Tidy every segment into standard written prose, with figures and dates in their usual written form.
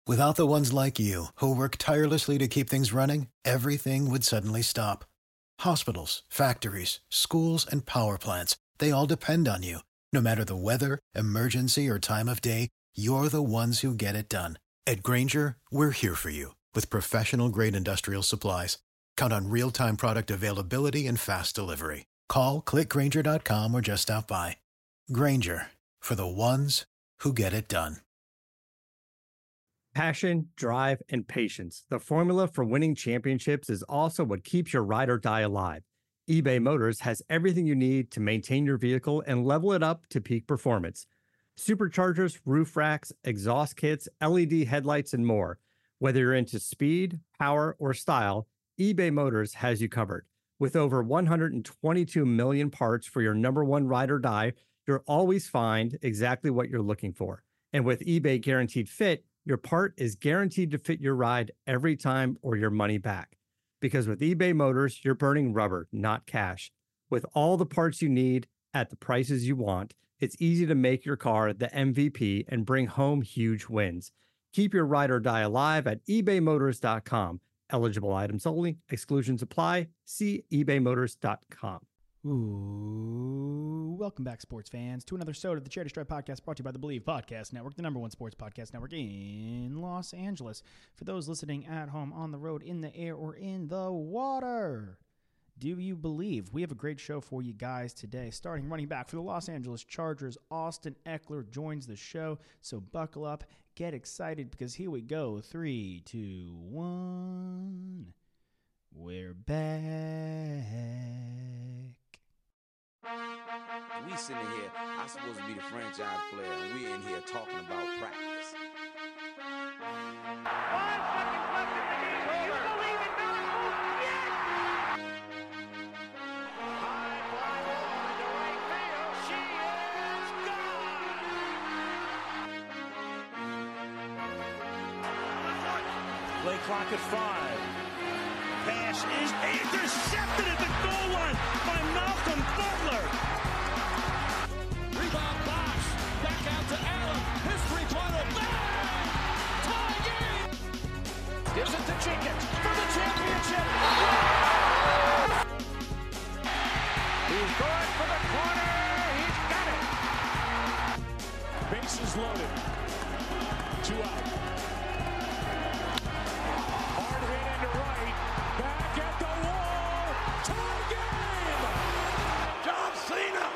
Without the ones like you, who work tirelessly to keep things running, everything would suddenly stop. Hospitals, factories, schools, and power plants, they all depend on you. No matter the weather, emergency, or time of day, you're the ones who get it done. At Grainger, we're here for you with professional-grade industrial supplies. Count on real-time product availability and fast delivery. Call, clickgrainger.com, or just stop by. Grainger, for the ones who get it done. Passion, drive, and patience. The formula for winning championships is also what keeps your ride or die alive. eBay Motors has everything you need to maintain your vehicle and level it up to peak performance. Superchargers, roof racks, exhaust kits, LED headlights, and more. Whether you're into speed, power, or style, eBay Motors has you covered. With over 122 million parts for your number one ride or die, you'll always find exactly what you're looking for. And with eBay Guaranteed Fit, your part is guaranteed to fit your ride every time or your money back. Because with eBay Motors, you're burning rubber, not cash. With all the parts you need at the prices you want, it's easy to make your car the MVP and bring home huge wins. Keep your ride or die alive at ebaymotors.com. Eligible items only. Exclusions apply. See ebaymotors.com. Ooh, welcome back, sports fans, to another episode of the Charity Stripe Podcast, brought to you by the Believe Podcast Network, the number one sports podcast network in Los Angeles. For those listening at home, on the road, in the air, or in the water, do you believe? We have a great show for you guys today. Starting running back for the Los Angeles Chargers, Austin Ekeler joins the show, so buckle up, get excited, because here we go. 3, 2, 1. We're back. We sitting here, I'm supposed to be the franchise player, and we're in here talking about practice. 5 seconds left in the game. Do you believe in miracles? Yes! High fly ball into right field. She is gone! Play clock at 5. Pass is intercepted at the goal line by Malcolm Butler. Rebound box. Back out to Allen. His three-pointer. Bang! Tie game. Gives it to Jenkins for the championship. He's going for the corner. He's got it. Bases loaded. 2 out. Hard hit into right. Back at the wall. Tie game. John Cena.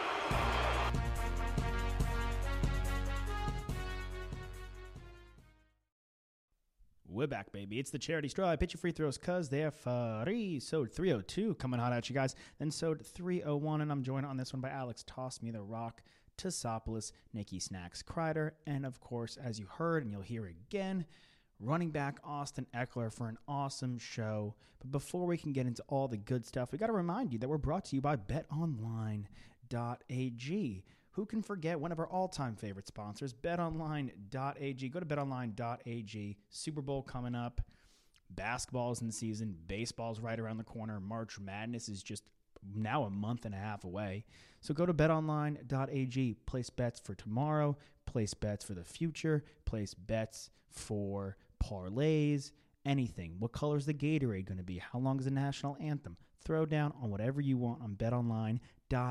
We're back, baby. It's the Charity Stripe. Hit your free throws, cuz they're free. Sode 302 coming hot at you guys. Then Sode 301, and I'm joined on this one by Alex Toss Me the Rock, Tassopoulos, Nikki Snacks Kreider, and of course, as you heard and you'll hear again, running back Austin Ekeler for an awesome show. But before we can get into all the good stuff, we got to remind you that we're brought to you by betonline.ag. Who can forget one of our all-time favorite sponsors, betonline.ag. Go to betonline.ag. Super Bowl coming up. Basketball's in the season. Baseball's right around the corner. March Madness is just now a month and a half away. So go to betonline.ag. Place bets for tomorrow. Place bets for the future. Place bets for parlays. Anything. What color is the Gatorade going to be? How long is the national anthem? Throw down on whatever you want on betonline.ag.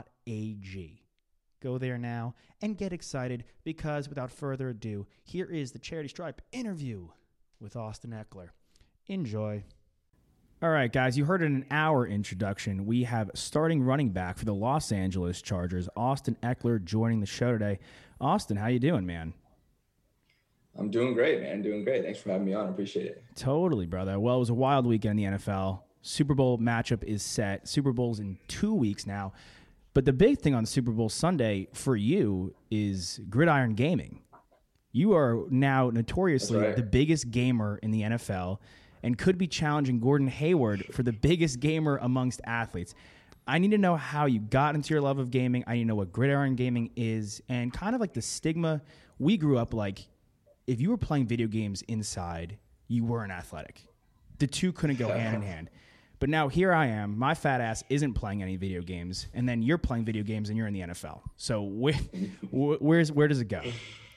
Go there now and get excited because without further ado, here is the Charity Stripe interview with Austin Ekeler. Enjoy. All right, guys, you heard in our introduction, we have starting running back for the Los Angeles Chargers, Austin Ekeler, joining the show today. Austin, how you doing, man? I'm doing great, man. Doing great. Thanks for having me on. I appreciate it. Totally, brother. Well, it was a wild weekend in the NFL. Super Bowl matchup is set. Super Bowl's in 2 weeks now. But the big thing on Super Bowl Sunday for you is Gridiron Gaming. You are now notoriously the biggest gamer in the NFL and could be challenging Gordon Hayward for the biggest gamer amongst athletes. I need to know how you got into your love of gaming. I need to know what Gridiron Gaming is and kind of like the stigma. We grew up like if you were playing video games inside, you weren't athletic. The two couldn't go hand in hand. But now here I am. My fat ass isn't playing any video games, and then you're playing video games and you're in the NFL. So where does it go?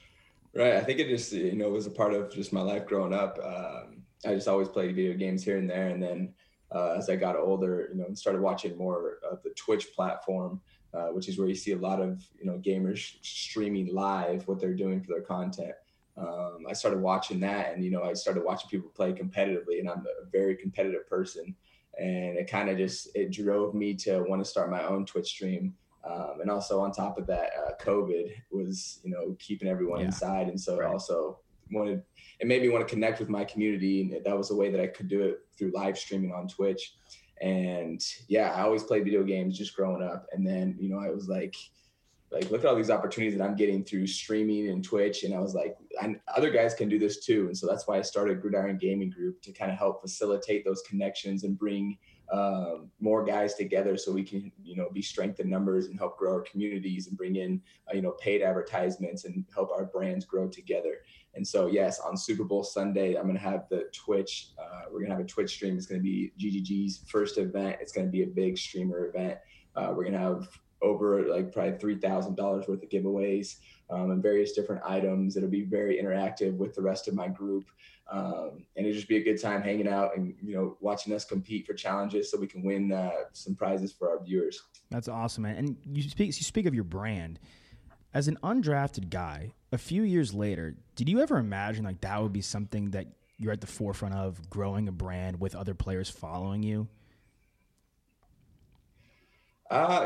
Right. I think it just, was a part of just my life growing up. I just always played video games here and there. And then as I got older, and started watching more of the Twitch platform, which is where you see a lot of, gamers streaming live what they're doing for their content. I started watching that, and, I started watching people play competitively, and I'm a very competitive person. And it kind of it drove me to want to start my own Twitch stream. And also on top of that, COVID was, keeping everyone inside. And so it also it made me want to connect with my community. And that was a way that I could do it through live streaming on Twitch. And yeah, I always played video games just growing up. And then, I was like, look at all these opportunities that I'm getting through streaming and Twitch. And I was like, other guys can do this too. And so that's why I started Gridiron Gaming Group, to kind of help facilitate those connections and bring more guys together so we can, be strength in numbers and help grow our communities and bring in, paid advertisements and help our brands grow together. And so, yes, on Super Bowl Sunday, I'm going to have the Twitch. We're going to have a Twitch stream. It's going to be GGG's first event. It's going to be a big streamer event. We're going to have over probably $3,000 worth of giveaways and various different items. It'll be very interactive with the rest of my group. And it'll just be a good time hanging out and, watching us compete for challenges so we can win some prizes for our viewers. That's awesome, man. And you speak of your brand. As an undrafted guy, a few years later, did you ever imagine that would be something that you're at the forefront of, growing a brand with other players following you? No,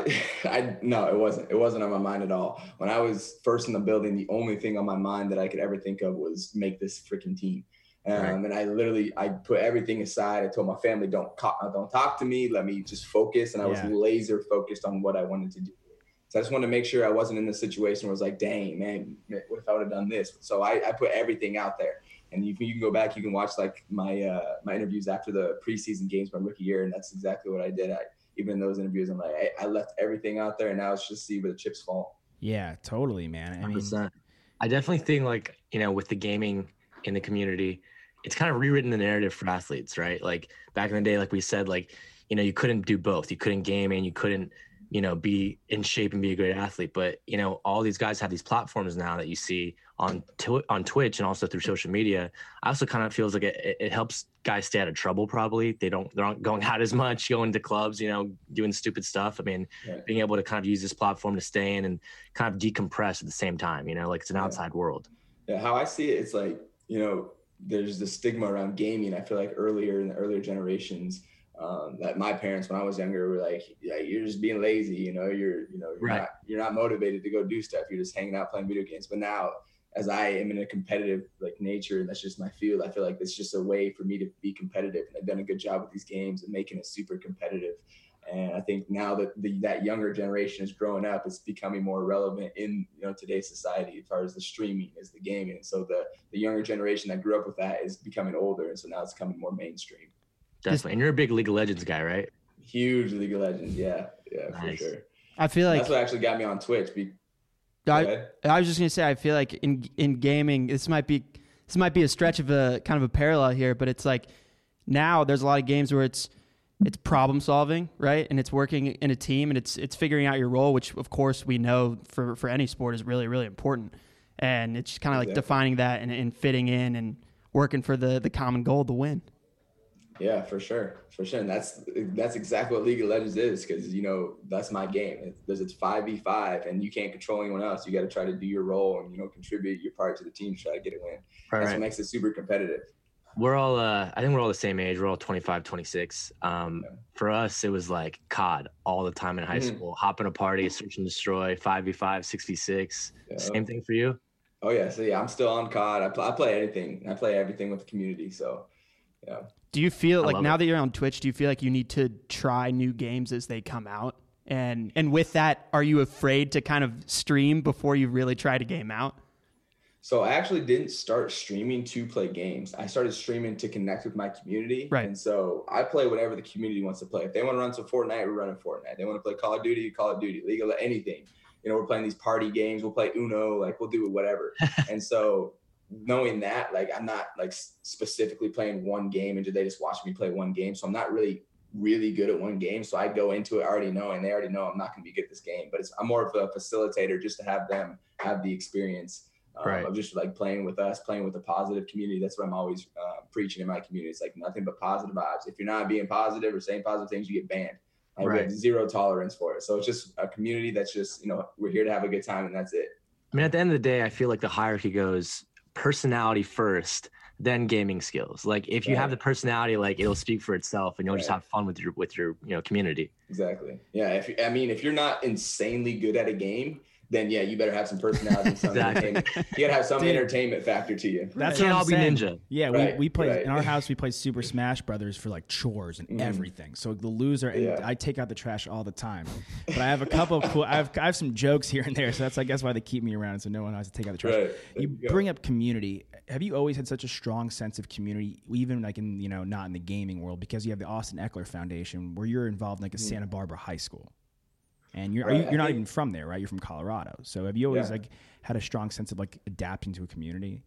it wasn't. It wasn't on my mind at all. When I was first in the building, the only thing on my mind that I could ever think of was make this freaking team. And I put everything aside. I told my family, don't talk to me. Let me just focus. And I was laser focused on what I wanted to do. So I just wanted to make sure I wasn't in the situation where I was like, dang, man, what if I would have done this? So I put everything out there. And you can go back, you can watch my my interviews after the preseason games my rookie year. And that's exactly what I did. Even in those interviews, I'm like, I left everything out there, and now it's just see where the chips fall. Yeah, totally, man. 100%. I definitely think with the gaming in the community, it's kind of rewritten the narrative for athletes, right? Like back in the day, like we said, you couldn't do both. You couldn't game and you couldn't, be in shape and be a great athlete. But, all these guys have these platforms now that you see on Twitch and also through social media. I also kind of feels like it helps guys stay out of trouble. Probably they're not going out as much, going to clubs, doing stupid stuff. I mean, being able to kind of use this platform to stay in and kind of decompress at the same time, it's an outside world. Yeah. How I see it, it's there's the stigma around gaming. I feel like in the earlier generations, that my parents, when I was younger, were like, yeah, you're just being lazy. You're not motivated to go do stuff. You're just hanging out playing video games. But now, as I am in a competitive nature, and that's just my field, I feel like it's just a way for me to be competitive. And I've done a good job with these games and making it super competitive. And I think now that that younger generation is growing up, it's becoming more relevant in today's society as far as the streaming as the gaming. And so the younger generation that grew up with that is becoming older, and so now it's becoming more mainstream. Definitely. And you're a big League of Legends guy, right? Huge League of Legends, yeah, nice. For sure. I feel like that's what actually got me on Twitch. I was just gonna say, I feel like in gaming, this might be a stretch of a kind of a parallel here, but it's like now there's a lot of games where it's problem solving, right? And it's working in a team, and it's figuring out your role, which of course we know for any sport is really, really important. And it's kind of like defining that and fitting in and working for the common goal to win. Yeah, for sure. And that's exactly what League of Legends is, because that's my game. It's 5v5, and you can't control anyone else. You got to try to do your role and contribute your part to the team to try to get a win. That's what makes it super competitive. We're all I think we're all the same age. We're all 25, 26. For us, it was like COD all the time in high school. Hop in a party, search and destroy, 5v5, 6v6. Same thing for you? Oh yeah. So yeah, I'm still on COD. I play anything. I play everything with the community. So yeah. Do you feel like now that you're on Twitch, do you feel like you need to try new games as they come out? And with that, are you afraid to kind of stream before you really try to game out? So I actually didn't start streaming to play games. I started streaming to connect with my community. Right. And so I play whatever the community wants to play. If they want to run some Fortnite, we're running Fortnite. They want to play Call of Duty, League of anything. We're playing these party games. We'll play Uno, we'll do whatever. And so knowing that, I'm not specifically playing one game and they just watch me play one game. So I'm not really good at one game. So I go into it already knowing they already know I'm not going to be good at this game, but I'm more of a facilitator just to have them have the experience. of just like playing with us, playing with a positive community. That's what I'm always preaching in my community. It's like nothing but positive vibes. If you're not being positive or saying positive things, you get banned. Like, we have zero tolerance for it. So it's just a community that's just, we're here to have a good time, and that's it. I mean, at the end of the day, I feel like the hierarchy goes personality first, then gaming skills. Like, if you have the personality, like, it'll speak for itself, and you'll just have fun with your community. Exactly. Yeah. If you're not insanely good at a game, then you better have some personality. And some entertainment. You gotta have some entertainment factor to you. That's can't all be ninja. Yeah, we play in our house. We play Super Smash Brothers for like chores and everything. So the loser, and I take out the trash all the time. But I have a couple of cool. I have some jokes here and there. So that's, I guess, why they keep me around. So no one has to take out the trash. Right. You bring up community. Have you always had such a strong sense of community, even like in not in the gaming world, because you have the Austin Eckler Foundation, where you're involved in like a Santa Barbara high school? And you're not even from there, right? You're from Colorado. So have you always like had a strong sense of like adapting to a community?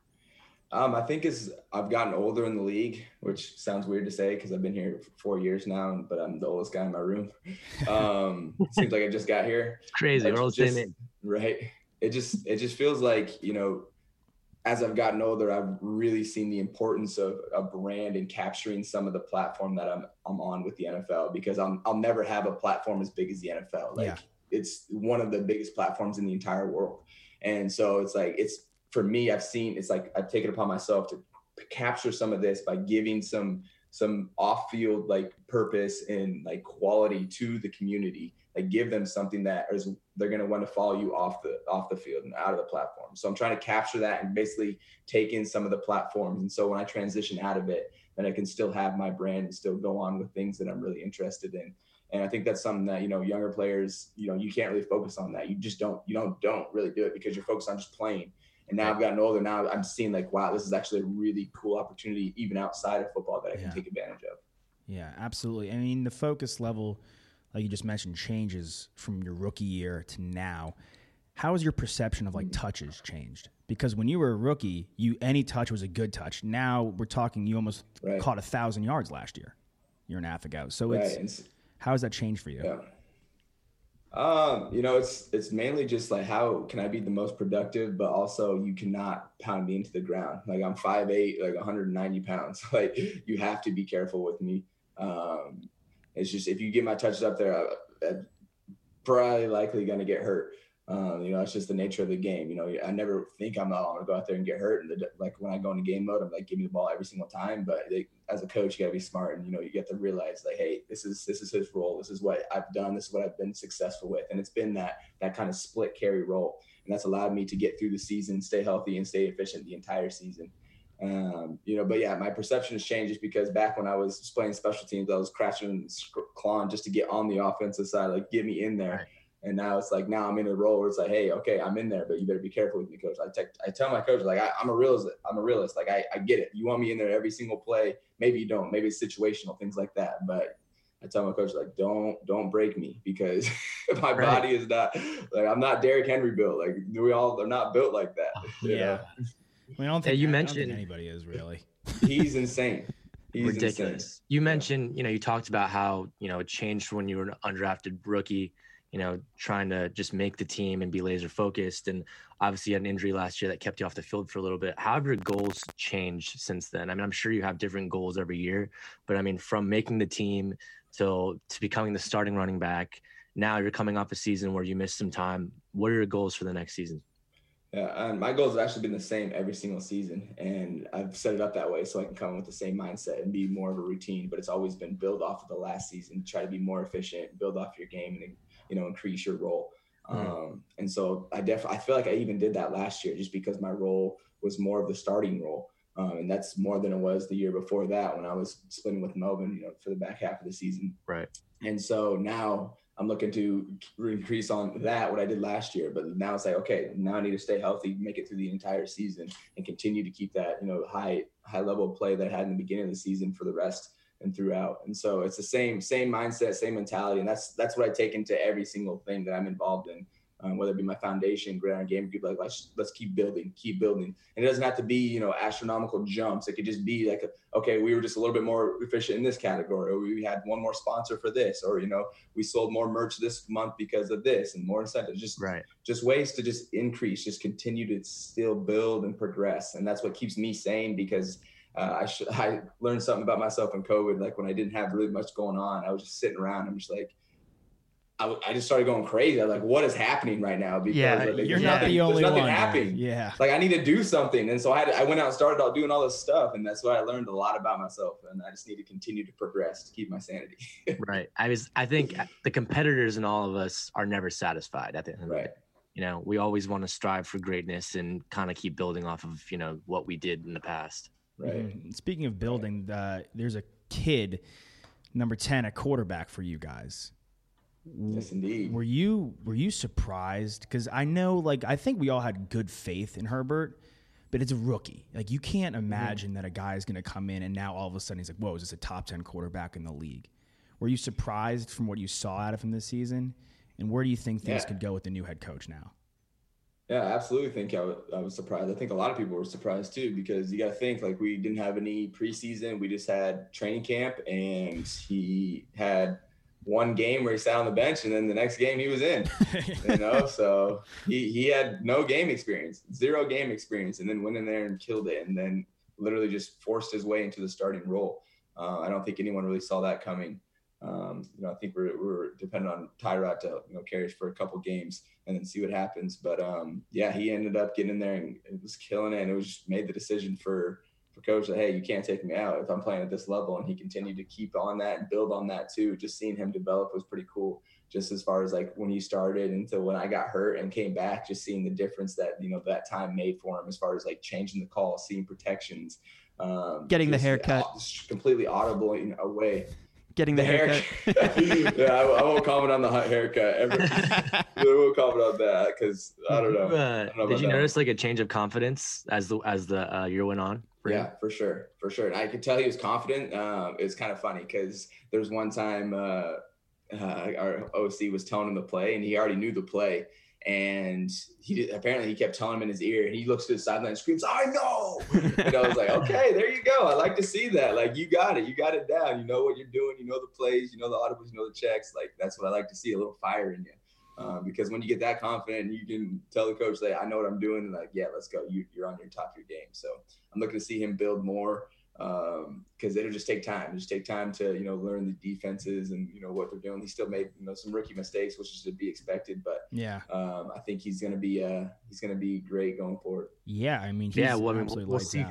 I think as I've gotten older in the league, which sounds weird to say because I've been here for 4 years now, but I'm the oldest guy in my room. Seems like I just got here. It's crazy. We're all the same age. Right. It just feels like, as I've gotten older, I've really seen the importance of a brand and capturing some of the platform that I'm on with the NFL, because I'll never have a platform as big as the NFL. Like, it's one of the biggest platforms in the entire world. And so it's like, for me, I've taken it upon myself to capture some of this by giving some off-field like purpose and like quality to the community. Like, give them something that they're going to want to follow you off the field and out of the platform. So I'm trying to capture that and basically take in some of the platforms. And so when I transition out of it, then I can still have my brand and still go on with things that I'm really interested in. And I think that's something that, younger players, you can't really focus on that. You just don't really do it because you're focused on just playing. And now I've gotten older. Now I'm seeing like, wow, this is actually a really cool opportunity, even outside of football, that I can take advantage of. Yeah, absolutely. I mean, the focus level, like you just mentioned, changes from your rookie year to now. How has your perception of like touches changed? Because when you were a rookie, any touch was a good touch. Now we're talking, you almost caught 1,000 yards last year, year and a half ago. So how has that changed for you? Yeah. It's mainly just like, how can I be the most productive, but also you cannot pound me into the ground. Like, I'm 5'8", like 190 pounds. Like, you have to be careful with me. It's just, if you get my touches up there, I'm probably likely going to get hurt. It's just the nature of the game. I never think I'm going to go out there and get hurt. And like, when I go into game mode, I'm like, give me the ball every single time. But as a coach, you got to be smart, and, you get to realize like, hey, this is his role. This is what I've done. This is what I've been successful with. And it's been that kind of split carry role. And that's allowed me to get through the season, stay healthy, and stay efficient the entire season. But yeah, my perception has changed just because back when I was playing special teams, I was crashing and clawing just to get on the offensive side, like, get me in there. Right. And now it's like, now I'm in a role where it's like, hey, okay, I'm in there, but you better be careful with me, coach. I tell my coach, like, I'm a realist. Like, I get it. You want me in there every single play. Maybe you don't. Maybe it's situational, things like that. But I tell my coach, like, don't break me, because my body is not, like, I'm not Derrick Henry built. Like, we all are not built like that. Yeah. I don't think anybody is really. He's insane. He's ridiculous. Insane. You mentioned, you talked about how, it changed when you were an undrafted rookie, trying to just make the team and be laser focused. And obviously you had an injury last year that kept you off the field for a little bit. How have your goals changed since then? I mean, I'm sure you have different goals every year, but I mean, from making the team to becoming the starting running back, now you're coming off a season where you missed some time. What are your goals for the next season? Yeah, my goals have actually been the same every single season, and I've set it up that way so I can come with the same mindset and be more of a routine. But it's always been build off of the last season, try to be more efficient, build off your game, and increase your role. And so I feel like I even did that last year, just because my role was more of the starting role, and that's more than it was the year before that when I was splitting with Melvin, for the back half of the season. Right. And so now I'm looking to increase on that, what I did last year. But now it's like, okay, now I need to stay healthy, make it through the entire season, and continue to keep that, high level of play that I had in the beginning of the season for the rest and throughout. And so it's the same mindset, same mentality. And that's what I take into every single thing that I'm involved in. whether it be my foundation, Gridiron Game Group, like let's keep building. And it doesn't have to be, you know, astronomical jumps. It could just be like, okay, we were just a little bit more efficient in this category, or we had one more sponsor for this, or, you know, we sold more merch this month because of this and more incentives, just ways to just increase, just continue to still build and progress. And that's what keeps me sane, because I learned something about myself in COVID. Like when I didn't have really much going on, I was just sitting around. I'm just like, I just started going crazy. I was like, what is happening right now? Because you're not the only one. There's nothing happening. Yeah. Like I need to do something. And so I went out and started out doing all this stuff. And that's what I learned a lot about myself. And I just need to continue to progress to keep my sanity. Right. I think the competitors in all of us are never satisfied at the end of the day. You know, we always want to strive for greatness and kind of keep building off of, you know, what we did in the past. Right. Mm-hmm. Speaking of building, there's a kid, number 10, a quarterback for you guys. Yes, indeed. Were you surprised? Because I know, like, I think we all had good faith in Herbert, but it's a rookie. Like, you can't imagine that a guy is going to come in and now all of a sudden he's like, whoa, is this a top 10 quarterback in the league? Were you surprised from what you saw out of him this season? And where do you think things could go with the new head coach now? Yeah, I absolutely think I was surprised. I think a lot of people were surprised too, because you got to think, like, we didn't have any preseason. We just had training camp, and he had one game where he sat on the bench, and then the next game he was in, you know? So he had no game experience, 0 game experience, and then went in there and killed it, and then literally just forced his way into the starting role. I don't think anyone really saw that coming. You know, I think we're dependent on Tyrod to, you know, carry us for a couple games and then see what happens. But yeah, he ended up getting in there and it was killing it. And it was just made the decision for coach that, hey, you can't take me out if I'm playing at this level. And he continued to keep on that and build on that too. Just seeing him develop was pretty cool. Just as far as like when he started until when I got hurt and came back, just seeing the difference that, you know, that time made for him as far as like changing the call, seeing protections, getting the haircut, completely audible away. Getting the haircut. Yeah, I won't comment on the haircut. I won't comment on that because I don't know. Did you notice like a change of confidence as the year went on? Yeah, for sure. And I could tell he was confident. It's kind of funny because there was one time our OC was telling him the play, and he already knew the play. And he kept telling him in his ear, and he looks to the sideline and screams, "I know!" And I was like, okay, there you go. I like to see that. Like, you got it down. You know what you're doing. You know the plays. You know the audibles. You know the checks. Like, that's what I like to see, a little fire in you. Because when you get that confident, you can tell the coach, like, I know what I'm doing. And like, yeah, let's go. You're on your top of your game. So I'm looking to see him build more. Because it'll just take time. Just take time to, you know, learn the defenses and, you know, what they're doing. He still made, you know, some rookie mistakes, which is to be expected. But yeah, I think he's gonna be great going forward. Yeah, I mean, we'll see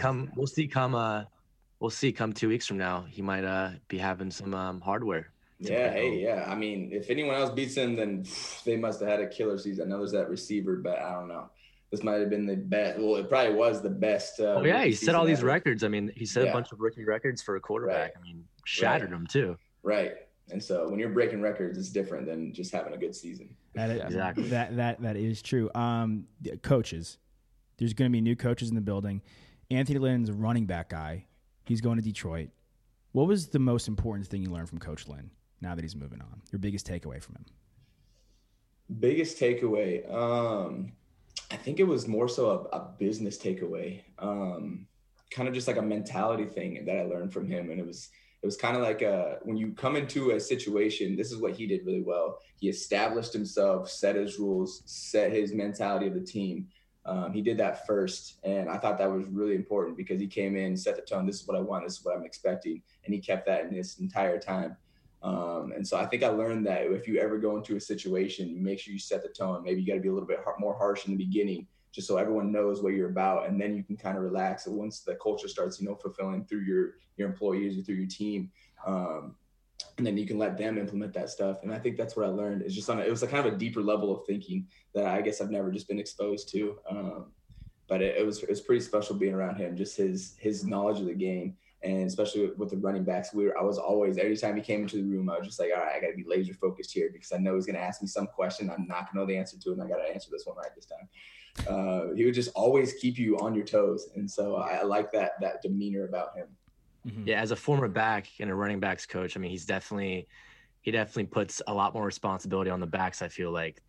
come 2 weeks from now, he might be having some hardware. Yeah. I mean, if anyone else beats him, then they must have had a killer season. I know there's that receiver, but I don't know. This might have been the best. Well, it probably was the best. He set all these records. I mean, he set a bunch of rookie records for a quarterback. Right. I mean, shattered them too. Right. And so when you're breaking records, it's different than just having a good season. That is, exactly. That is true. Coaches, there's going to be new coaches in the building. Anthony Lynn's a running back guy. He's going to Detroit. What was the most important thing you learned from Coach Lynn now that he's moving on? Your biggest takeaway from him? Biggest takeaway. I think it was more so a business takeaway, kind of just like a mentality thing that I learned from him. And it was kind of like when you come into a situation, this is what he did really well. He established himself, set his rules, set his mentality of the team. He did that first. And I thought that was really important because he came in, set the tone. This is what I want. This is what I'm expecting. And he kept that in this entire time. And so I think I learned that if you ever go into a situation, make sure you set the tone. Maybe you got to be a little bit more harsh in the beginning, just so everyone knows what you're about. And then you can kind of relax. And once the culture starts, you know, fulfilling through your employees or through your team, and then you can let them implement that stuff. And I think that's what I learned. It's just it was a kind of a deeper level of thinking that I guess I've never just been exposed to. But it was pretty special being around him, just his knowledge of the game. And especially with the running backs, I was always, every time he came into the room, I was just like, all right, I got to be laser focused here because I know he's going to ask me some question. I'm not going to know the answer to it, and I got to answer this one right this time. He would just always keep you on your toes. And so I like that demeanor about him. Mm-hmm. Yeah, as a former back and a running backs coach, I mean, he definitely puts a lot more responsibility on the backs, I feel like, than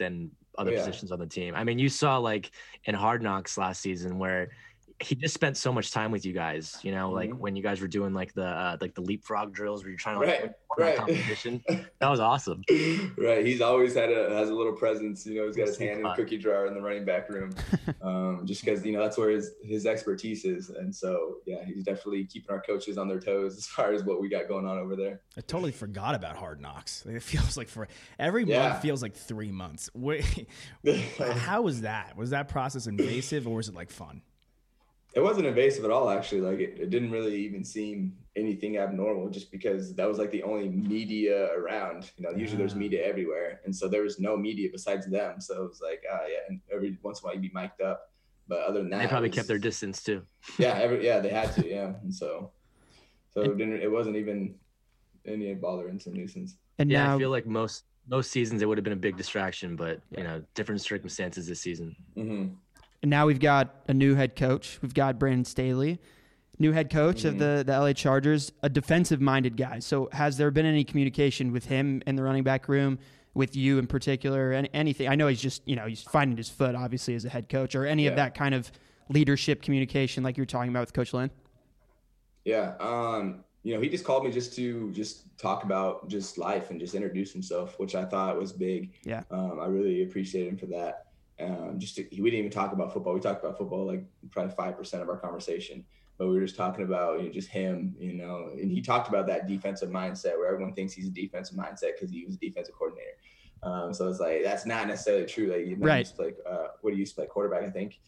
other positions on the team. I mean, you saw like in Hard Knocks last season where he just spent so much time with you guys, you know, like when you guys were doing like the leapfrog drills where you're trying to win that competition. That was awesome. Right. He's always has a little presence, you know, he's got his hand in the cookie jar in the running back room. Just because, you know, that's where his expertise is. And so, yeah, he's definitely keeping our coaches on their toes as far as what we got going on over there. I totally forgot about Hard Knocks. It feels like every month feels like 3 months. Wait, how was that? Was that process invasive or was it like fun? It wasn't invasive at all, actually. Like it didn't really even seem anything abnormal, just because that was like the only media around. You know, usually there's media everywhere, and so there was no media besides them. So it was like, and every once in a while you'd be mic'd up, but other than that, they probably kept their distance too. Yeah, they had to, and so it wasn't even any bother and some nuisance. And now, I feel like most seasons it would have been a big distraction, but you know, different circumstances this season. Mm-hmm. And now we've got a new head coach. We've got Brandon Staley, new head coach of the LA Chargers, a defensive-minded guy. So has there been any communication with him in the running back room, with you in particular, and anything? I know he's just, you know, he's finding his foot, obviously, as a head coach, or any of that kind of leadership communication like you were talking about with Coach Lynn? Yeah. You know, he just called me just to talk about just life and just introduce himself, which I thought was big. Yeah. I really appreciate him for that. We didn't even talk about football. We talked about football like probably 5% of our conversation, but we were just talking about just him, you know, and he talked about that defensive mindset where everyone thinks he's a defensive mindset because he was a defensive coordinator. So it's like, that's not necessarily true. Like, you know, right. What do you play quarterback, I think,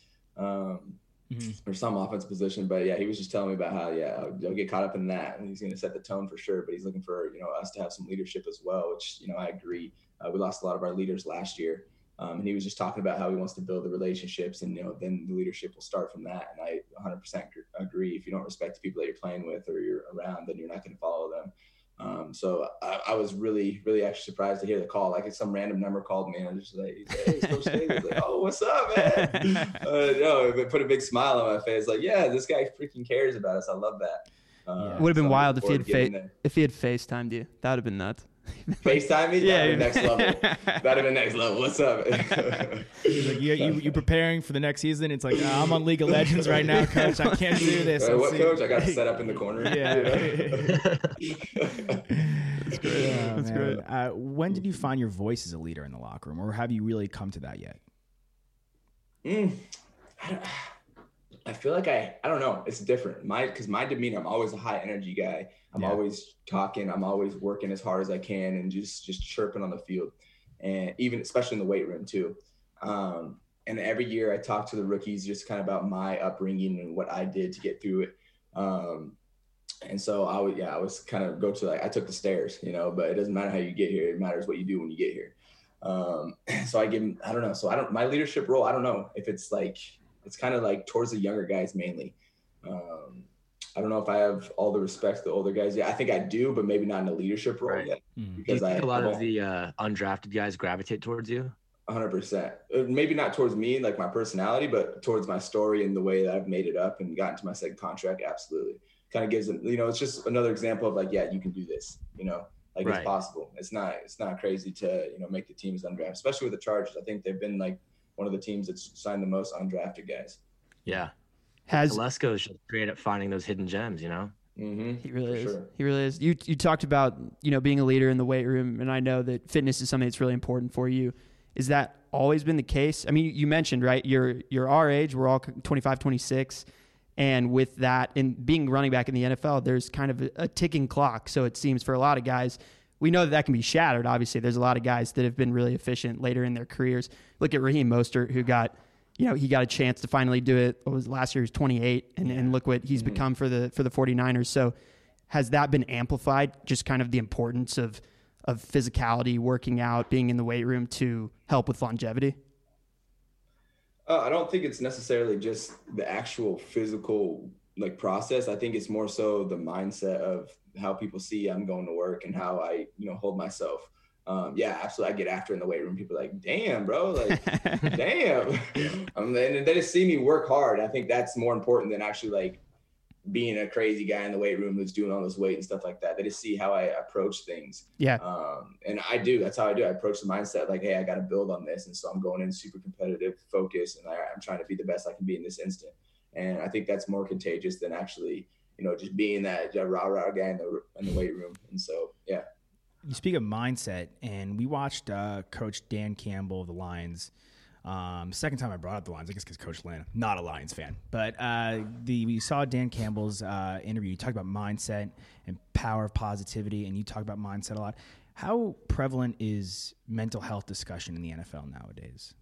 or some offensive position. But yeah, he was just telling me about how, don't get caught up in that. And he's going to set the tone for sure, but he's looking for, you know, us to have some leadership as well, which, you know, I agree. We lost a lot of our leaders last year. And he was just talking about how he wants to build the relationships, and, you know, then the leadership will start from that. And I 100% agree. If you don't respect the people that you're playing with or you're around, then you're not going to follow them. So I was really, really actually surprised to hear the call. Like, some random number called me, and I was just like, hey, it's Coach Staley. I was like, oh, what's up, man? No, it put a big smile on my face. Like, yeah, this guy freaking cares about us. I love that. It would have been wild if he had FaceTimed you. That would have been nuts. FaceTime me? Yeah, next level. That'd have been next level. What's up? He's like, you preparing for the next season? It's like, I'm on League of Legends right now, coach. I can't do this. What, coach? I got to set up in the corner. Yeah. That's great. That's great. When did you find your voice as a leader in the locker room, or have you really come to that yet? I feel like I don't know. It's different. Because my demeanor, I'm always a high energy guy. I'm always talking. I'm always working as hard as I can and just chirping on the field, and even especially in the weight room too. And every year I talk to the rookies just kind of about my upbringing and what I did to get through it. And so I was kind of go to, like, I took the stairs, you know, but it doesn't matter how you get here. It matters what you do when you get here. So I give them, I don't know. So my leadership role, I don't know if it's like, it's kind of like towards the younger guys mainly. I don't know if I have all the respect to the older guys. Yeah, I think I do, but maybe not in a leadership role yet. Because do you think a lot of the undrafted guys gravitate towards you? 100%. Maybe not towards me, like my personality, but towards my story and the way that I've made it up and gotten to my second contract. Absolutely. Kind of gives them, you know, it's just another example of like, yeah, you can do this, you know, like it's possible. It's not crazy to, you know, make the teams undrafted, especially with the Chargers. I think they've been like one of the teams that's signed the most undrafted guys. Yeah. Telesco is just great at finding those hidden gems, you know? Mm-hmm. He really is. Sure. He really is. You talked about, you know, being a leader in the weight room, and I know that fitness is something that's really important for you. Is that always been the case? I mean, you mentioned, right, you're our age, we're all 25, 26, and with that, and being running back in the NFL, there's kind of a ticking clock. So it seems for a lot of guys, we know that can be shattered. Obviously, there's a lot of guys that have been really efficient later in their careers. Look at Raheem Mostert, who got, you know, he got a chance to finally do it. What was last year? He was 28, and look what he's become for the 49ers. So has that been amplified, just kind of the importance of physicality, working out, being in the weight room to help with longevity? I don't think it's necessarily just the actual physical like process. I think it's more so the mindset of how people see I'm going to work and how I, you know, hold myself. Yeah, absolutely. I get after in the weight room. People are like, damn, bro, like, damn. And they just see me work hard. I think that's more important than actually like being a crazy guy in the weight room who's doing all this weight and stuff like that. They just see how I approach things. Yeah. And that's how I do. I approach the mindset like, hey, I got to build on this. And so I'm going in super competitive, focused, and I'm trying to be the best I can be in this instant. And I think that's more contagious than actually, just being that rah-rah guy in the weight room. And so, yeah. You speak of mindset, and we watched Coach Dan Campbell of the Lions. Second time I brought up the Lions, I guess because Coach Lynn, not a Lions fan. But we saw Dan Campbell's interview. You talked about mindset and power of positivity, and you talk about mindset a lot. How prevalent is mental health discussion in the NFL nowadays?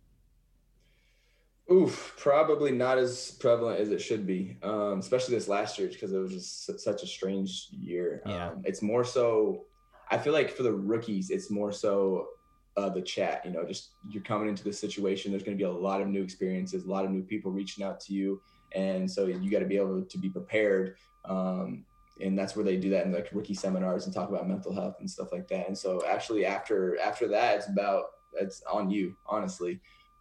Probably not as prevalent as it should be, especially this last year because it was just such a strange year. Yeah. It's more so, I feel like for the rookies, it's more so the chat, just you're coming into this situation. There's going to be a lot of new experiences, a lot of new people reaching out to you. And so you got to be able to be prepared. And that's where they do that in like rookie seminars and talk about mental health and stuff like that. And so actually after that, it's on you, honestly.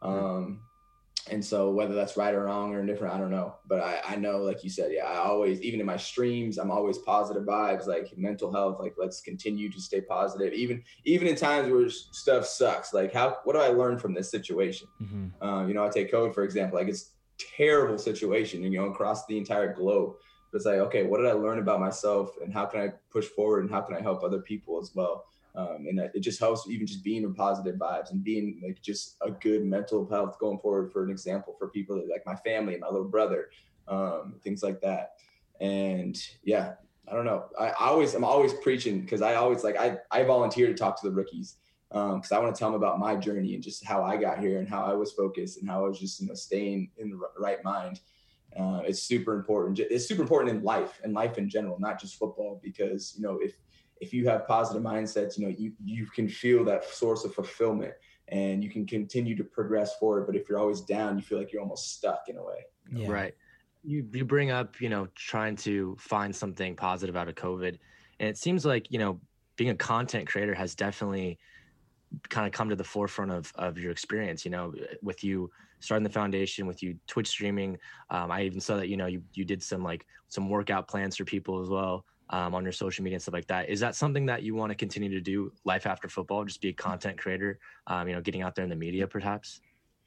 And so whether that's right or wrong or indifferent, I don't know. But I know, like you said, I always, even in my streams, I'm always positive vibes, like mental health, like let's continue to stay positive. Even in times where stuff sucks, like what do I learn from this situation? Mm-hmm. I take COVID, for example, like it's a terrible situation, across the entire globe. But it's like, okay, what did I learn about myself and how can I push forward and how can I help other people as well? And it just helps even just being in positive vibes and being like just a good mental health going forward for an example for people like my family and my little brother, things like that. And yeah, I don't know. I'm always preaching because I volunteer to talk to the rookies because I want to tell them about my journey and just how I got here and how I was focused and how I was just, staying in the right mind. It's super important. It's super important in life in general, not just football, because, if you have positive mindsets, you can feel that source of fulfillment and you can continue to progress forward. But if you're always down, you feel like you're almost stuck in a way. Yeah. Right. You bring up, trying to find something positive out of COVID. And it seems like, being a content creator has definitely kind of come to the forefront of your experience, with you starting the foundation, with you Twitch streaming. I even saw that, you did some workout plans for people as well. On your social media and stuff like that. Is that something that you want to continue to do life after football? Just be a content creator, getting out there in the media perhaps?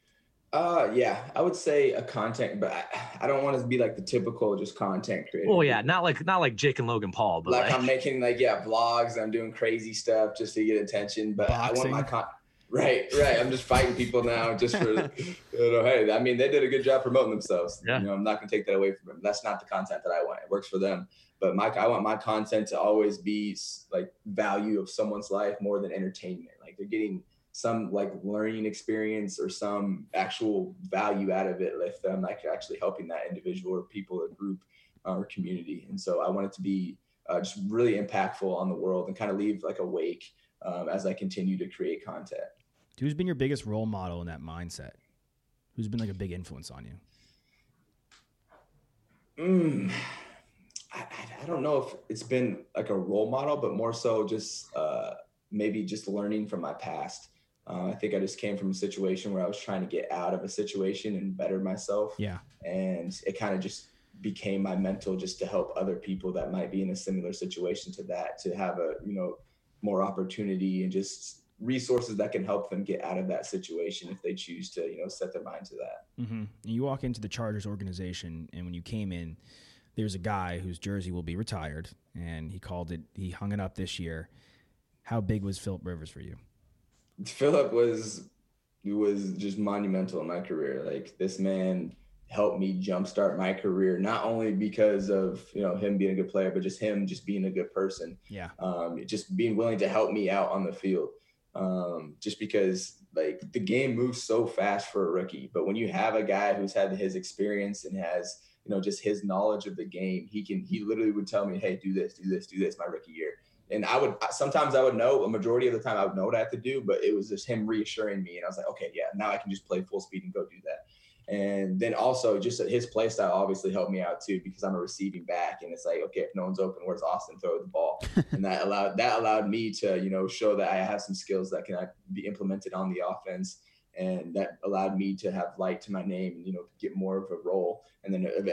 Yeah, I would say a content, but I don't want to be like the typical just content creator. Oh yeah, not like Jake and Logan Paul, but I'm making vlogs. I'm doing crazy stuff just to get attention, but boxing. I want my Right. I'm just fighting people now just for, hey, I mean, they did a good job promoting themselves. Yeah. I'm not going to take that away from them. That's not the content that I want. It works for them. But I want my content to always be like value of someone's life more than entertainment. Like they're getting some like learning experience or some actual value out of it if I'm like actually helping that individual or people or group or community. And so I want it to be just really impactful on the world and kind of leave like a wake as I continue to create content. Who's been your biggest role model in that mindset? Who's been like a big influence on you? I don't know if it's been like a role model, but more so just maybe just learning from my past. I think I just came from a situation where I was trying to get out of a situation and better myself. Yeah. And it kind of just became my mentor just to help other people that might be in a similar situation to that, to have a, more opportunity and just resources that can help them get out of that situation if they choose to, set their mind to that. Mm-hmm. You walk into the Chargers organization, and when you came in, there's a guy whose jersey will be retired, and he hung it up this year. How big was Philip Rivers for you? Philip was just monumental in my career. Like, this man helped me jumpstart my career, not only because of, him being a good player, but just him just being a good person. Yeah. Just being willing to help me out on the field. Just because like the game moves so fast for a rookie, but when you have a guy who's had his experience and has, just his knowledge of the game, he literally would tell me, hey, do this my rookie year. And sometimes I would know, a majority of the time I would know what I have to do, but it was just him reassuring me. And I was like, okay, yeah, now I can just play full speed and go do that. And then also just his play style obviously helped me out too, because I'm a receiving back, and it's like, okay, if no one's open, where's Austin? Throw the ball. And that allowed me to, show that I have some skills that can be implemented on the offense. And that allowed me to have light to my name and, get more of a role. And then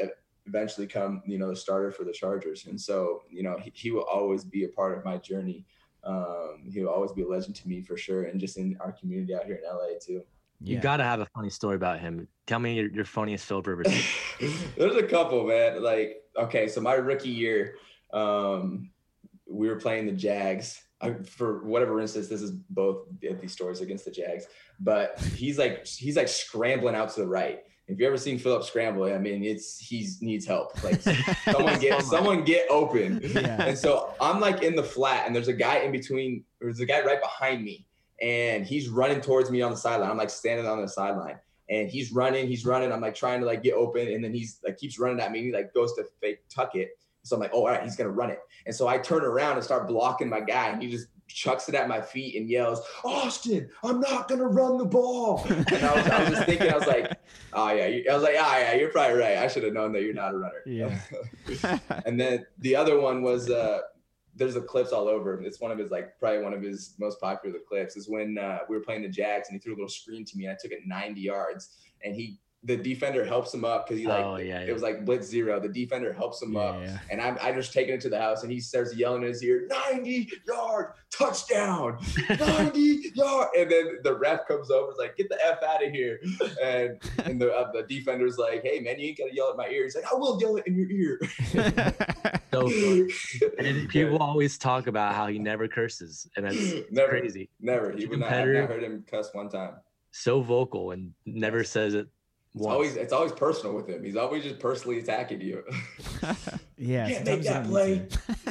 eventually come, the starter for the Chargers. And so, he will always be a part of my journey. He will always be a legend to me for sure. And just in our community out here in LA too. You got to have a funny story about him. Tell me your funniest Philip Rivers. There's a couple, man. Like, okay, so my rookie year, we were playing the Jags. For whatever instance, this is both these stories against the Jags, but he's like scrambling out to the right. If you ever seen Philip scramble, I mean, he needs help. Like someone get open. Yeah. And so I'm like in the flat, and there's a guy in between. There's a guy right behind me, and he's running towards me on the sideline. I'm like standing on the sideline, and he's running. I'm like trying to like get open, and then he's like keeps running at me. And he like goes to fake tuck it. So I'm like, oh, all right, he's gonna run it. And so I turn around and start blocking my guy, and he just chucks it at my feet and yells, "Austin, I'm not gonna run the ball." And I was just thinking, I was like, you're probably right. I should have known that you're not a runner. Yeah. And then the other one was there's the clips all over him. It's one of his probably one of his most popular clips is when we were playing the Jags and he threw a little screen to me and I took it 90 yards and the defender helps him up because it was like blitz zero. The defender helps him up, and I just taking it to the house, and he starts yelling in his ear, 90-yard touchdown, 90-yard, and then the ref comes over, is like, get the F out of here, and the defender's like, hey man, you ain't gotta yell at my ear. He's like, I will yell it in your ear. So and people always talk about how he never curses, and that's crazy. Never. He would not. I've not heard him cuss one time. So vocal and never says it. It's always personal with him. He's always just personally attacking you. Yeah, can't make that play.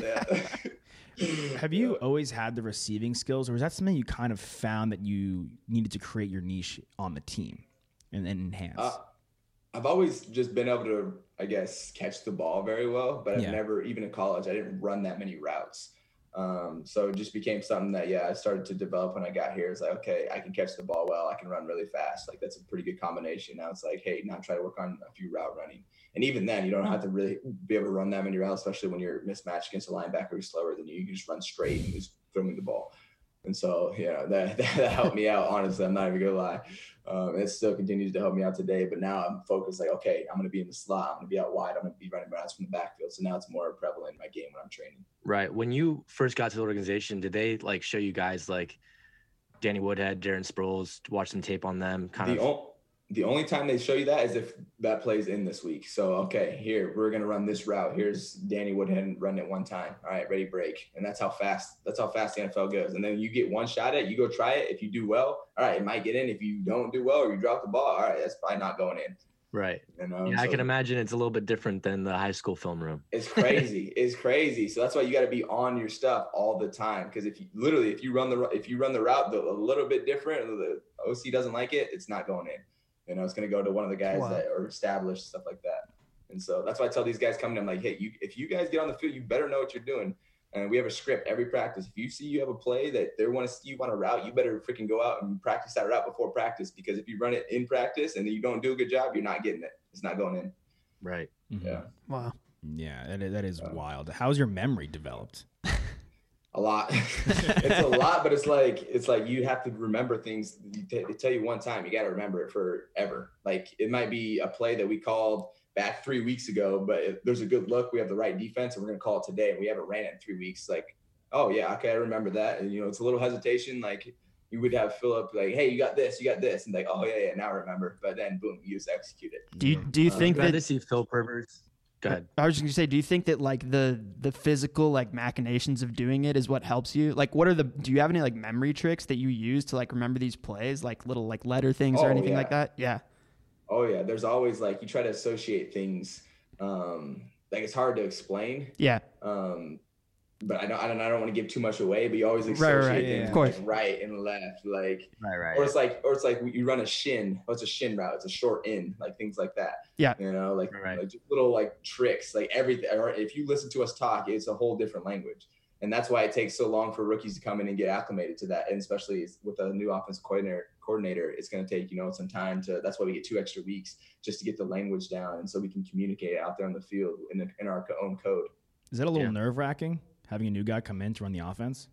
Have you always had the receiving skills, or was that something you kind of found that you needed to create your niche on the team and enhance? I've always just been able to, I guess, catch the ball very well, but I've never, even in college, I didn't run that many routes. So it just became something that, I started to develop when I got here. It's like, okay, I can catch the ball well. I can run really fast. Like, that's a pretty good combination. Now it's like, hey, now try to work on a few route running. And even then, you don't have to really be able to run that many routes, especially when you're mismatched against a linebacker who's slower than you. You can just run straight and just throw me the ball. And so, that helped me out, honestly. I'm not even going to lie. It still continues to help me out today. But now I'm focused like, okay, I'm going to be in the slot. I'm going to be out wide. I'm going to be running routes from the backfield. So now it's more prevalent in my game when I'm training. Right. When you first got to the organization, did they show you guys like Danny Woodhead, Darren Sproles, watch some tape on them? The only time they show you that is if that plays in this week. So, okay, here, we're going to run this route. Here's Danny Woodhead running it one time. All right, ready, break. And that's how fast the NFL goes. And then you get one shot at it, you go try it. If you do well, all right, it might get in. If you don't do well or you drop the ball, all right, that's probably not going in. Right. I can imagine it's a little bit different than the high school film room. It's crazy. It's crazy. So that's why you got to be on your stuff all the time. Because if you run the route a little bit different, the OC doesn't like it, it's not going in. It's going to go to one of the guys that are established, stuff like that. And so that's why I tell these guys coming in, I'm like, hey, if you guys get on the field, you better know what you're doing. And we have a script every practice. If you see you have a play that they want to see you on a route, you better freaking go out and practice that route before practice. Because if you run it in practice and then you don't do a good job, you're not getting it. It's not going in. Right. Mm-hmm. Yeah. Wow. Yeah, that is wild. How's your memory developed? A lot. It's a lot, but it's like you have to remember things. They tell you one time, you got to remember it forever. Like, it might be a play that we called back 3 weeks ago, but if there's a good look, we have the right defense, and we're going to call it today, and we haven't ran it in 3 weeks. Like, oh yeah, okay, I remember that. And it's a little hesitation. Like, you would have Philip like, hey, you got this, and like, oh yeah, now I remember. But then boom, you just execute it. Do you think that to see Philip Rivers? Go ahead. I was just gonna say, do you think that like the physical machinations of doing it is what helps you? Like, do you have any memory tricks that you use to remember these plays, like little letter things or anything like that? Yeah. Oh yeah. There's always you try to associate things. It's hard to explain. Yeah. But I don't want to give too much away, but you always associate things, of course. Right and left, right. Or it's like you run a shin. Oh, it's a shin route. It's a short in, things like that. Yeah. Just little tricks, everything. Or if you listen to us talk, it's a whole different language, and that's why it takes so long for rookies to come in and get acclimated to that. And especially with a new offensive coordinator, it's going to take some time to. That's why we get 2 extra weeks just to get the language down, and so we can communicate out there on the field in our own code. Is that a little nerve-wracking, having a new guy come in to run the offense?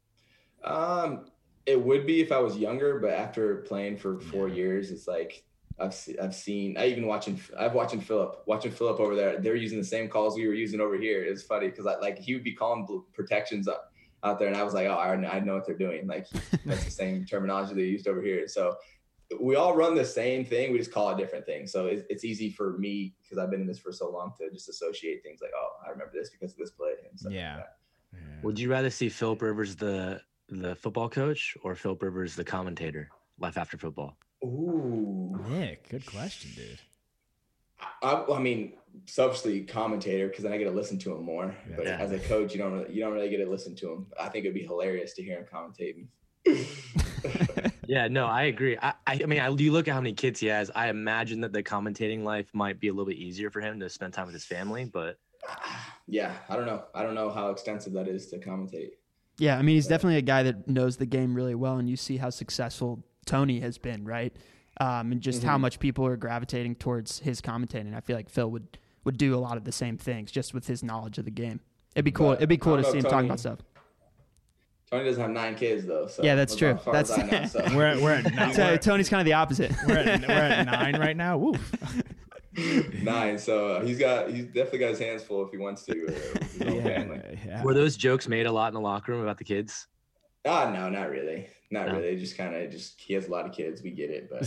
It would be if I was younger, but after playing for 4 years, it's like, I've seen. I've watching Philip over there. They're using the same calls we were using over here. It's funny because he would be calling protections out there, and I was like, oh, I know what they're doing. Like that's the same terminology they used over here. So we all run the same thing. We just call it different things. So it's easy for me because I've been in this for so long to just associate things like, oh, I remember this because of this play. And stuff Yeah. Like that. Would you rather see Philip Rivers the football coach or Philip Rivers the commentator, Life After Football? Ooh, Nick, good question, dude. I mean, selfishly commentator because then I get to listen to him more. Yeah. But as a coach, you don't really get to listen to him. I think it'd be hilarious to hear him commentating. Yeah, no, I agree. I mean, you look at how many kids he has. I imagine that the commentating life might be a little bit easier for him to spend time with his family, but yeah, I don't know how extensive that is to commentate. Yeah, I mean, he's definitely a guy that knows the game really well, and you see how successful Tony has been, right? And just how much people are gravitating towards his commentating. I feel like Phil would do a lot of the same things just with his knowledge of the game. It'd be cool. It'd be cool to see him talking about stuff. Tony doesn't have 9 kids though. So yeah, that's true. That's we're at 9. Tony's kind of the opposite. we're at 9 right now. Woo. 9. So he's definitely got his hands full if he wants to. His own family. Yeah. Were those jokes made a lot in the locker room about the kids? No, not really. Not really. Just he has a lot of kids. We get it, but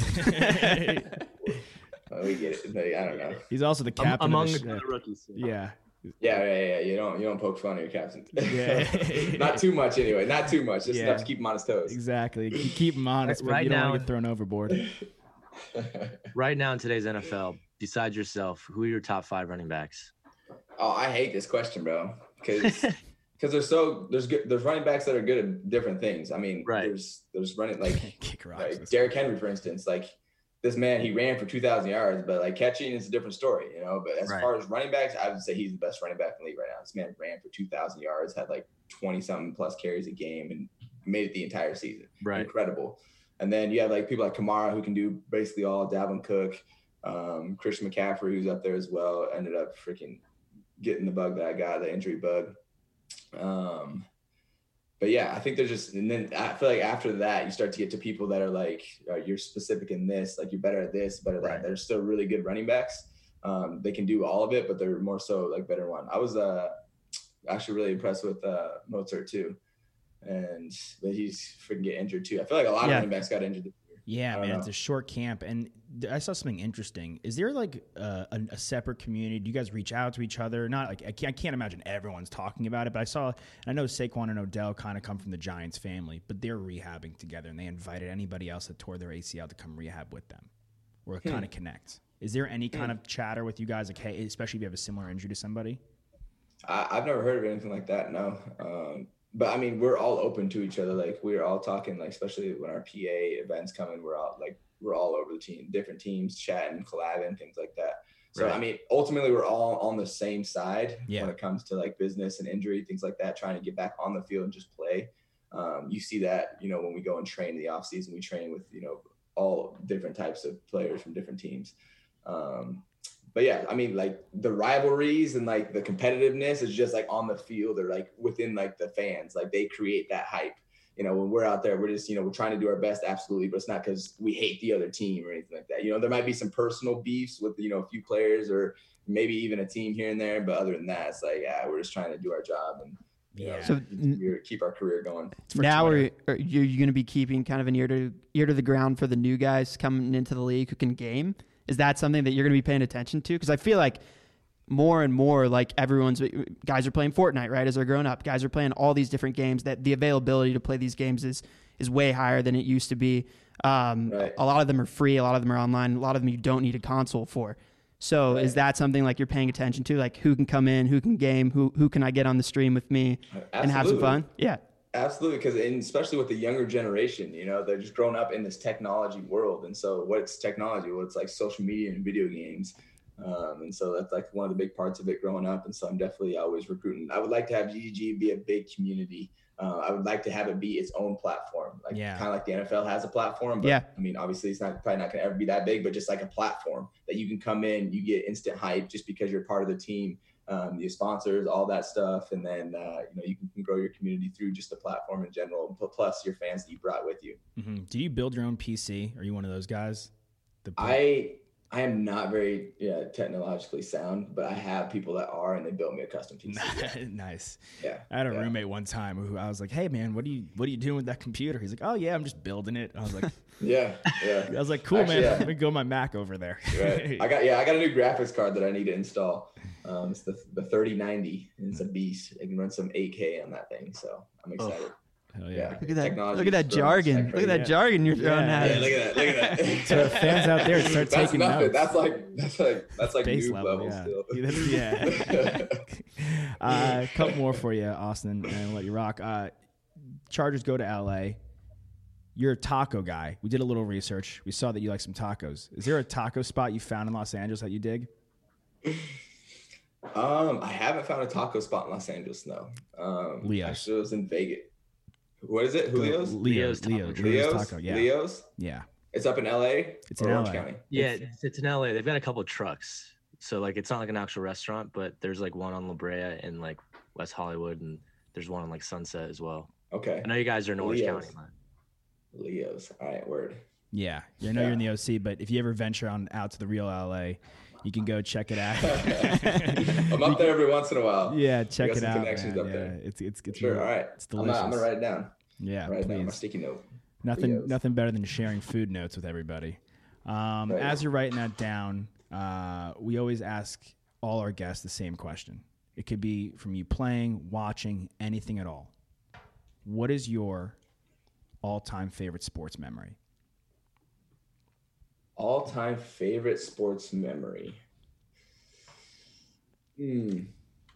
we get it. But I don't know. He's also the captain among the rookies. Yeah. Yeah. You don't poke fun at your captain. Yeah. Not too much anyway. Not too much. Just enough to keep him on his toes. Exactly. Keep him honest, but you don't want to get thrown overboard. Right now in today's NFL, besides yourself, who are your top 5 running backs? Oh, I hate this question, bro. Because there's running backs that are good at different things. I mean, right. there's running like Derrick Henry, for instance. Like this man, he ran for 2,000 yards, but like catching is a different story, you know. But as far as running backs, I would say he's the best running back in the league right now. This man ran for 2,000 yards, had like 20-something plus carries a game, and made it the entire season. Right, incredible. And then you have like people like Kamara who can do basically all. Dalvin Cook, Christian McCaffrey, who's up there as well, ended up freaking getting the bug that I got, the injury bug. But yeah, I think there's just, and then I feel like after that, you start to get to people that are like, you're specific in this, like you're better at this, better at that. They're still really good running backs. They can do all of it, but they're more so like better one. I was actually really impressed with Mozart too. But he's freaking get injured too. I feel like a lot of running backs got injured this year. Yeah, man, it's a short camp. And I saw something interesting. Is there like a separate community? Do you guys reach out to each other? Not like I can't imagine everyone's talking about it, but I know Saquon and Odell kind of come from the Giants family, but they're rehabbing together, and they invited anybody else that tore their ACL to come rehab with them, or kind of connect. Is there any kind of chatter with you guys, like, hey, especially if you have a similar injury to somebody? I've never heard of anything like that. No. But I mean, we're all open to each other. Like we're all talking, like, especially when our PA events come in, we're all over the team, different teams, chatting, collabing, things like that. So, I mean, ultimately we're all on the same side when it comes to like business and injury, things like that, trying to get back on the field and just play. You see that, you know, when we go and train in the off season, we train with, you know, all different types of players from different teams. But yeah, I mean, like the rivalries and like the competitiveness is just like on the field or like within like the fans, like they create that hype. You know, when we're out there, we're just, you know, we're trying to do our best. Absolutely. But it's not because we hate the other team or anything like that. You know, there might be some personal beefs with, you know, a few players or maybe even a team here and there. But other than that, it's like, yeah, we're just trying to do our job and, you know, so keep our career going. Now are you going to be keeping kind of an ear to the ground for the new guys coming into the league who can game? Is that something that you're going to be paying attention to? Because I feel like more and more, like guys are playing Fortnite, right? As they're growing up, guys are playing all these different games. That the availability to play these games is way higher than it used to be. A lot of them are free. A lot of them are online. A lot of them you don't need a console for. So is that something like you're paying attention to? Like who can come in, who can game, who can I get on the stream with me and have some fun? Yeah. Absolutely, because especially with the younger generation, you know, they're just growing up in this technology world. And so what's technology? Well, it's like social media and video games. And so that's like one of the big parts of it growing up. And so I'm definitely always recruiting. I would like to have GGG be a big community. I would like to have it be its own platform, like kind of like the NFL has a platform. But I mean, obviously it's probably not going to ever be that big, but just like a platform that you can come in, you get instant hype just because you're part of the team. The sponsors, all that stuff, and then you know, you can grow your community through just the platform in general, plus your fans that you brought with you. Mm-hmm. Do you build your own PC? Are you one of those guys? I am not very technologically sound, but I have people that are, and they built me a custom PC. Nice. Yeah. I had a roommate one time who I was like, "Hey man, what are you doing with that computer?" He's like, "Oh yeah, I'm just building it." I was like, yeah. I was like, "Cool, actually, man. Let me go my Mac over there." Right. I got a new graphics card that I need to install. It's the 3090, and it's a beast. It can run some 8K on that thing, so I'm excited. Hell yeah. Look at that jargon. Look at that jargon you're throwing at us. Look at that. So fans out there start taking notes. That's like base noob level still. Yeah. A couple more for you, Austin, and I'll let you rock. Chargers go to LA. You're a taco guy. We did a little research. We saw that you like some tacos. Is there a taco spot you found in Los Angeles that you dig? I haven't found a taco spot in Los Angeles, no. Leo's. Actually, it was in Vegas. What is it? Julio's? Leo's Taco. Yeah. Leo's? Yeah. It's up in LA? It's in Orange LA. County? Yeah, it's in LA. They've got a couple of trucks. So like it's not like an actual restaurant, but there's like one on La Brea and like West Hollywood, and there's one on like Sunset as well. Okay. I know you guys are in Orange County. Leo's. All right, word. Yeah. I know you're in the OC, but if you ever venture out to the real LA, you can go check it out. I'm up there every once in a while. Yeah, check it out. Connections up there. It's sure. All right. It's delicious. I'm gonna write it down. Yeah, write it please. down on my sticky note. Nothing better than sharing food notes with everybody. Right. As you're writing that down, we always ask all our guests the same question. It could be from you playing, watching, anything at all. What is your all-time favorite sports memory? All-time favorite sports memory. My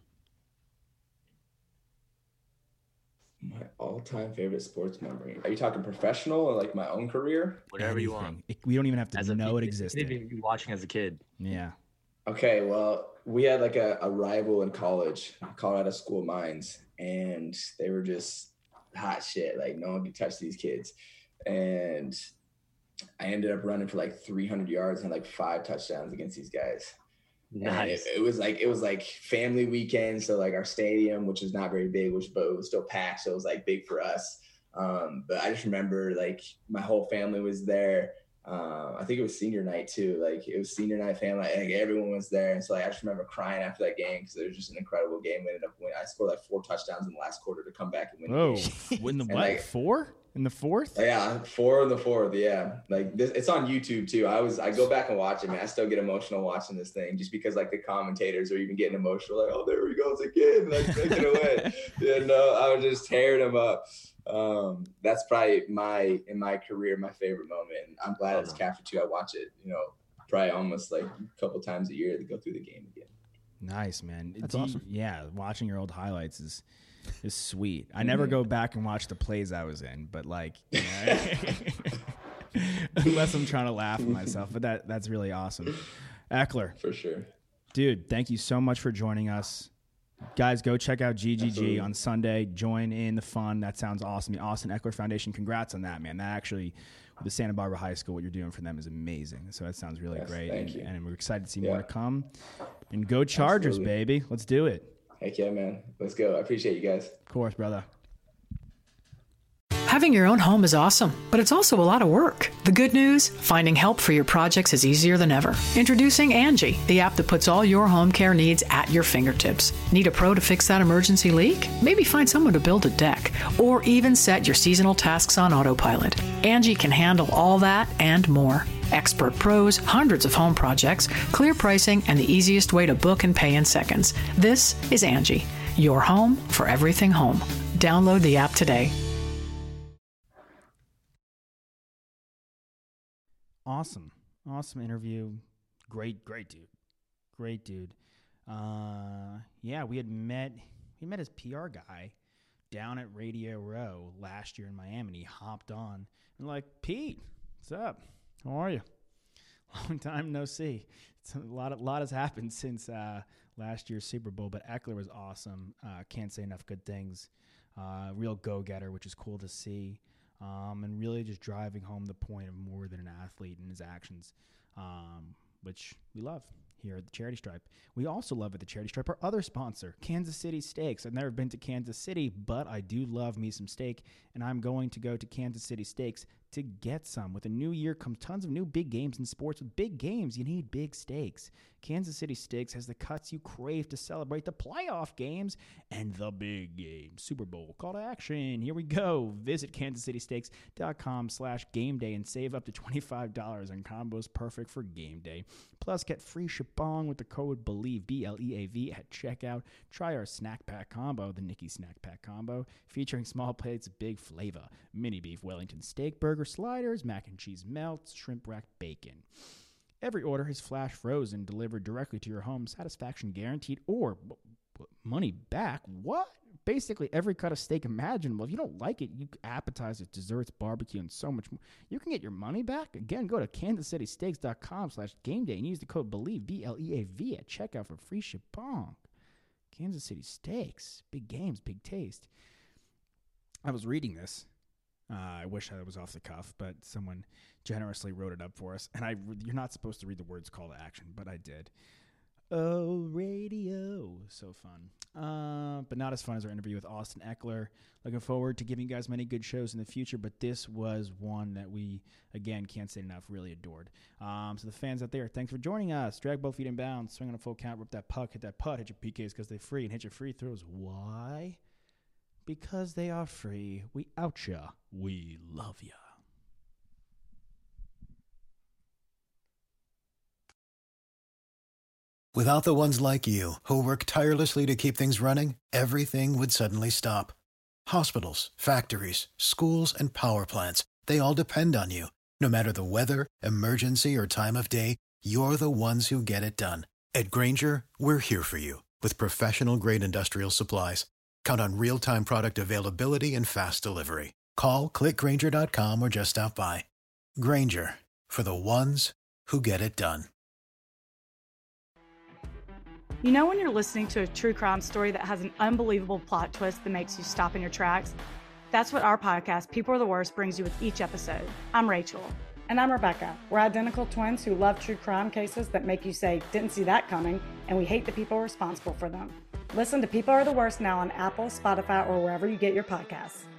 all-time favorite sports memory. Are you talking professional or like my own career? Whatever you want. We don't even have to know it existed. You didn't even be watching as a kid. Yeah. Okay, well, we had like a rival in college, Colorado School of Mines, and they were just hot shit. Like no one could touch these kids. And I ended up running for like 300 yards and like 5 touchdowns against these guys. Nice. It was like family weekend. So like our stadium, which is not very big, but it was still packed. So it was like big for us. But I just remember like my whole family was there. I think it was senior night too. Like it was senior night family. Like everyone was there. And so like, I just remember crying after that game because it was just an incredible game. We ended up winning. I scored like 4 touchdowns in the last quarter to come back and win the game. Win the what? Like, 4 in the fourth? Yeah, 4 in the fourth. Yeah, like this, it's on YouTube too. I go back and watch it, man. I still get emotional watching this thing just because like the commentators are even getting emotional. Like, oh, there we go again, like taking away. I was just tearing them up. That's probably in my career my favorite moment. And I'm glad it's captured too. I watch it, probably almost like a couple times a year to go through the game again. Nice, man. That's awesome. Yeah, watching your old highlights is sweet. I never go back and watch the plays I was in, but like, unless I'm trying to laugh at myself. But that's really awesome. Eckler, for sure, dude. Thank you so much for joining us. Guys, go check out GGG Absolutely. on Sunday. Join in the fun. That sounds awesome. The Austin Eckler Foundation, congrats on that, man. That actually, with the Santa Barbara High School, what you're doing for them is amazing. So that sounds really great. Thank you. And we're excited to see more to come. And go Chargers, Absolutely. baby. Let's do it. Heck yeah, man. Let's go. I appreciate you guys. Of course, brother. Having your own home is awesome, but it's also a lot of work. The good news? Finding help for your projects is easier than ever. Introducing Angie, the app that puts all your home care needs at your fingertips. Need a pro to fix that emergency leak? Maybe find someone to build a deck, or even set your seasonal tasks on autopilot. Angie can handle all that and more. Expert pros, hundreds of home projects, clear pricing, and the easiest way to book and pay in seconds. This is Angie, your home for everything home. Download the app today. Awesome interview. Great dude. Yeah, we met his PR guy down at Radio Row last year in Miami, and he hopped on and like, Pete, what's up? How are you? Long time no see. It's a lot has happened since last year's Super Bowl, but Eckler was awesome. Can't say enough good things. Real go-getter, which is cool to see. And really just driving home the point of more than an athlete in his actions, which we love here at the Charity Stripe. We also love at the Charity Stripe our other sponsor, Kansas City Steaks. I've never been to Kansas City, but I do love me some steak, and I'm going to go to Kansas City Steaks to get some. With a new year comes tons of new big games in sports. With big games, you need big stakes. Kansas City Steaks has the cuts you crave to celebrate the playoff games and the big game. Super Bowl call to action. Here we go. Visit kansascitysteaks.com/gameday and save up to $25 on combos perfect for game day. Plus, get free shibong with the code BELIEVE, BLEAV, at checkout. Try our snack pack combo, the Nicky Snack Pack combo, featuring small plates of big flavor, mini beef Wellington steak burger sliders, mac and cheese melts, shrimp rack bacon. Every order is flash frozen, delivered directly to your home, satisfaction guaranteed, or money back. What? Basically every cut of steak imaginable. If you don't like it, you appetizers, desserts, barbecue, and so much more. You can get your money back. Again, go to kansascitysteaks.com/gameday and use the code BELIEVE, BLEAV, at checkout for free shibong. Kansas City Steaks. Big games, big taste. I was reading this. I wish I was off the cuff, but someone generously wrote it up for us. And you're not supposed to read the words call to action, but I did. Oh, radio. So fun. But not as fun as our interview with Austin Ekeler. Looking forward to giving you guys many good shows in the future, but this was one that we, again, can't say enough, really adored. So the fans out there, thanks for joining us. Drag both feet in bounds, swing on a full count, rip that puck, hit that putt, hit your PKs because they're free, and hit your free throws. Why? Because they are free. We out ya. We love ya. Without the ones like you, who work tirelessly to keep things running, everything would suddenly stop. Hospitals, factories, schools, and power plants, they all depend on you. No matter the weather, emergency, or time of day, you're the ones who get it done. At Grainger, we're here for you with professional-grade industrial supplies. Count on real-time product availability and fast delivery. Call, click Grainger.com, or just stop by. Grainger, for the ones who get it done. You know when you're listening to a true crime story that has an unbelievable plot twist that makes you stop in your tracks? That's what our podcast, People Are the Worst, brings you with each episode. I'm Rachel. And I'm Rebecca. We're identical twins who love true crime cases that make you say, didn't see that coming, and we hate the people responsible for them. Listen to People Are the Worst now on Apple, Spotify, or wherever you get your podcasts.